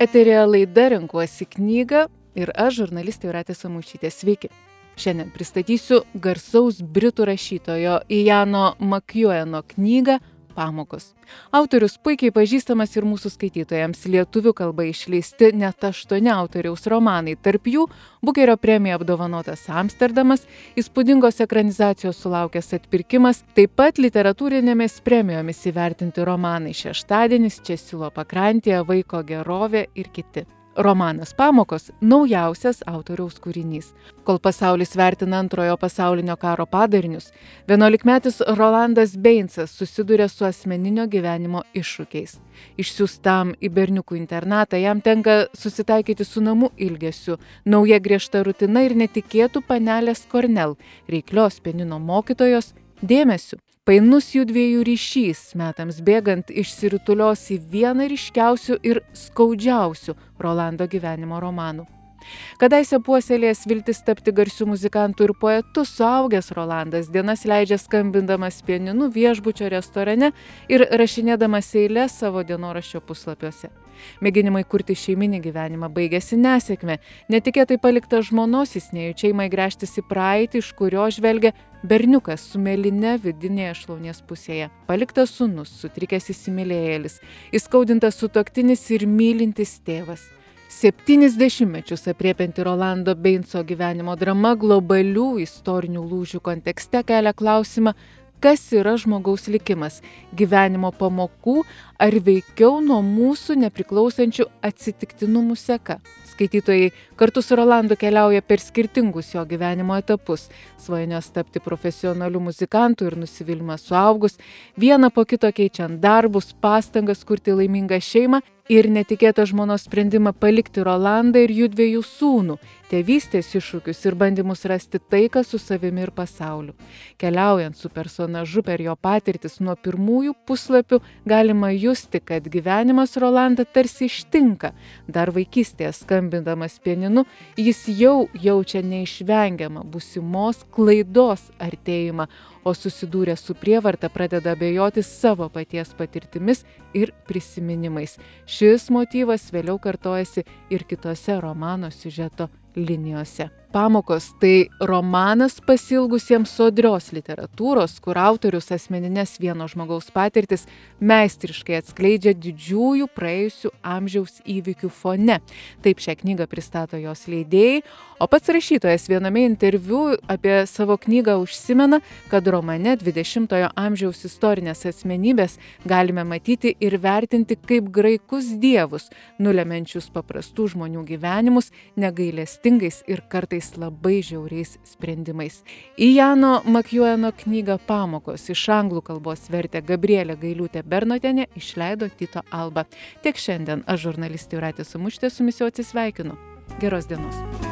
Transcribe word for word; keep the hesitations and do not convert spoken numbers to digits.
Eteryje laida Renkuosi knygą ir aš, žurnalistė Jūratė Samušytė. Sveiki. Šiandien pristatysiu garsaus britų rašytojo Iano Makjueno knygą Pamokos. Autorius puikiai pažįstamas ir mūsų skaitytojams. Lietuvių kalba išleisti net aštuoni autoriaus romanai. Tarp jų Bukerio premija apdovanotas Amsterdamas, įspūdingos ekranizacijos sulaukęs Atpirkimas, taip pat literatūrinėmis premijomis įvertinti romanai Šeštadienis, Česilo pakrantėje, Vaiko gerovė ir kiti. Romanas Pamokos – naujausias autoriaus kūrinys. Kol pasaulis vertina antrojo pasaulinio karo padarinius, vienuolikmetis Rolandas Beinsas susiduria su asmeninio gyvenimo iššūkiais. Išsiųstam į berniukų internatą jam tenka susitaikyti su namų ilgesiu, nauja griežta rutina ir netikėtų panelės Kornel, reiklios pianino mokytojos, dėmesiu. Painus jų dviejų ryšys metams bėgant išsiritulios į vieną ryškiausių ir skaudžiausių Rolando gyvenimo romanų. Kadaise puoselėjęs viltis tapti garsiu muzikantu ir poetu, suaugęs Rolandas dienas leidžia skambindamas pianinu viešbučio restorane ir rašinėdamas eiles savo dienoraščio puslapiuose. Mėginimai kurti šeiminį gyvenimą baigėsi nesėkme. Netikėtai paliktas žmonos, jis nejučia ima gręžtis į praeitį, iš kurio žvelgia berniukas su mėlyne vidinėje šlaunies pusėje. Paliktas sūnus, sutrikęs įsimylėjėlis, įskaudintas sutuoktinis ir mylintis tėvas. Septynis dešimtmečius apriepianti Rolando Beinso gyvenimo drama globalių istorinių lūžių kontekste kelia klausimą, kas yra žmogaus likimas, gyvenimo pamokų ar veikiau nuo mūsų nepriklausančių atsitiktinumų seka. Skaitytojai kartu su Rolandu keliauja per skirtingus jo gyvenimo etapus. Svajonės tapti profesionaliu muzikantu ir nusivylimas suaugus, vieną po kito keičiant darbus, pastangas kurti laimingą šeimą ir netikėtą žmonos sprendimą palikti Rolandą ir jų dviejų sūnų, tėvystės iššūkius ir bandymus rasti taiką su savimi ir pasauliu. Keliaujant su personažu per jo patirtis nuo pirmųjų puslapių, galima justi, kad gyvenimas Rolandą tarsi ištinka. Dar vaikystėje skambindamas pianinu, jis jau jaučia neišvengiamą būsimos klaidos artėjimą, o susidūrę su prievarta pradeda abejoti savo paties patirtimis ir prisiminimais. Šis motyvas vėliau kartojasi ir kitose romano siužeto linijose. Pamokos – tai romanas pasiilgusiems sodrios literatūros, kur autorius asmenines vieno žmogaus patirtis meistriškai atskleidžia didžiųjų praėjusių amžiaus įvykių fone. Taip šią knygą pristato jos leidėjai, o pats rašytojas viename interviu apie savo knygą užsimena, kad romane dvidešimtojo amžiaus istorinės asmenybės galime matyti ir vertinti kaip graikus dievus, nulemiančius paprastų žmonių gyvenimus negailestingais ir kartais labai žiauriais sprendimais. Iano Makjueno knygą Pamokos iš anglų kalbos vertė Gabrielė Gailiūtė Bernotienė, išleido Tyto Alba. Tiek šiandien aš, žurnalistė Jūratė Samušytė, su jumis jau atsisveikinu. Geros dienos.